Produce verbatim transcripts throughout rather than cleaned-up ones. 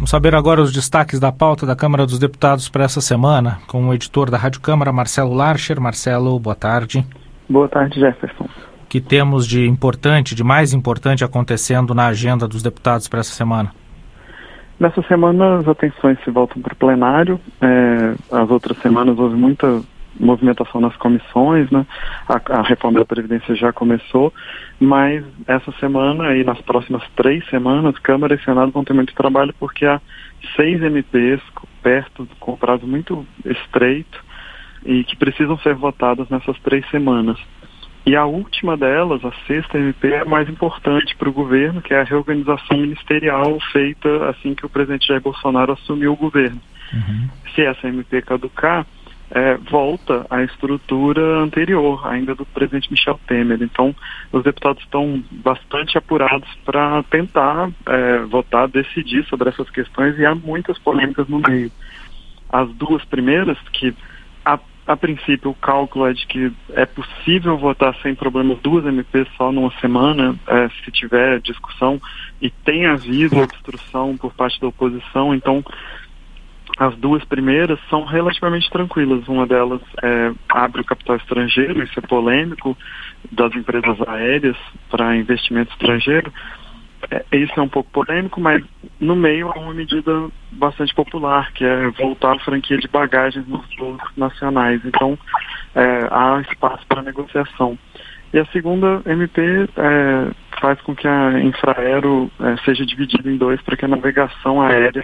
Vamos saber agora os destaques da pauta da Câmara dos Deputados para essa semana, com o editor da Rádio Câmara, Marcelo Larcher. Marcelo, boa tarde. Boa tarde, Jefferson. O que temos de importante, de mais importante acontecendo na agenda dos deputados para essa semana? Nessa semana as atenções se voltam para o plenário. É, as outras semanas houve muita movimentação nas comissões, né? A, a reforma da Previdência já começou, mas essa semana e nas próximas três semanas, Câmara e Senado vão ter muito trabalho porque há seis M Ps perto, com prazo muito estreito e que precisam ser votadas nessas três semanas. E a última delas, a sexta M P, é mais importante para o governo, que é a reorganização ministerial feita assim que o presidente Jair Bolsonaro assumiu o governo. Uhum. Se essa M P caducar, É, volta à estrutura anterior, ainda do presidente Michel Temer. Então, os deputados estão bastante apurados para tentar é, votar, decidir sobre essas questões, e há muitas polêmicas no meio. As duas primeiras, que a, a princípio o cálculo é de que é possível votar sem problemas duas M Ps só numa semana, é, se tiver discussão, e tem havido obstrução por parte da oposição. Então, as duas primeiras são relativamente tranquilas. Uma delas é, abre o capital estrangeiro, isso é polêmico, das empresas aéreas para investimento estrangeiro. É, isso é um pouco polêmico, mas no meio há uma medida bastante popular, que é voltar à franquia de bagagens nos voos nacionais. Então, é, há espaço para negociação. E a segunda M P é, faz com que a Infraero é, seja dividida em dois para que a navegação aérea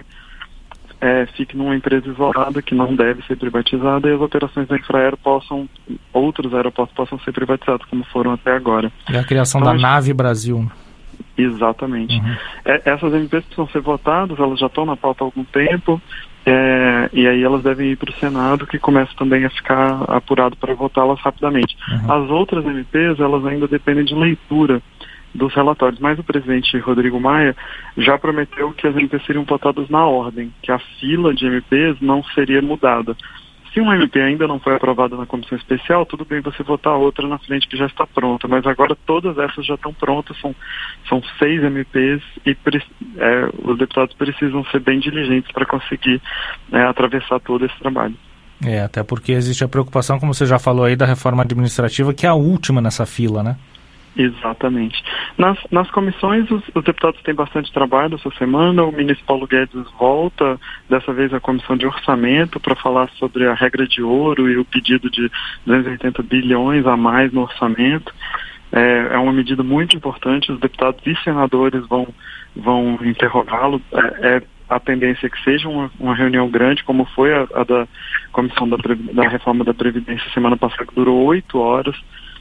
É, fique numa empresa isolada que não deve ser privatizada e as operações da Infraero possam, outros aeroportos possam ser privatizados, como foram até agora. É a criação então, da gente... Nave Brasil. Exatamente. Uhum. É, essas M Ps precisam ser votadas, elas já estão na pauta há algum tempo, é, e aí elas devem ir para o Senado, que começa também a ficar apurado para votá-las rapidamente. Uhum. As outras M Ps, elas ainda dependem de leitura dos relatórios, mas o presidente Rodrigo Maia já prometeu que as M Ps seriam votadas na ordem, que a fila de M Ps não seria mudada. Se uma M P ainda não foi aprovada na comissão especial, tudo bem você votar outra na frente que já está pronta, mas agora todas essas já estão prontas, são, são seis M Ps e é, os deputados precisam ser bem diligentes para conseguir é, atravessar todo esse trabalho. É, até porque existe a preocupação, como você já falou aí, da reforma administrativa, que é a última nessa fila, né? Exatamente. Nas, nas comissões, os, os deputados têm bastante trabalho essa semana. O ministro Paulo Guedes volta, dessa vez à Comissão de Orçamento, para falar sobre a regra de ouro e o pedido de duzentos e oitenta bilhões a mais no orçamento. É, é uma medida muito importante, os deputados e senadores vão, vão interrogá-lo. É, é a tendência é que seja uma, uma reunião grande, como foi a, a da Comissão da, da Reforma da Previdência semana passada, que durou oito horas.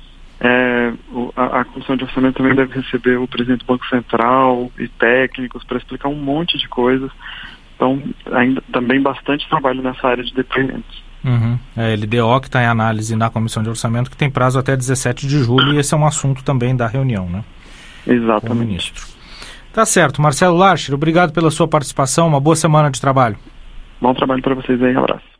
É, a, a Comissão de Orçamento também deve receber o presidente do Banco Central e técnicos para explicar um monte de coisas. Então, ainda também bastante trabalho nessa área de depoimentos. Uhum. É, L D O que está em análise na Comissão de Orçamento, que tem prazo até dezessete de julho, e esse é um assunto também da reunião, né? Exatamente. Com o ministro. Tá certo. Marcelo Larcher, obrigado pela sua participação, uma boa semana de trabalho. Bom trabalho para vocês aí, um abraço.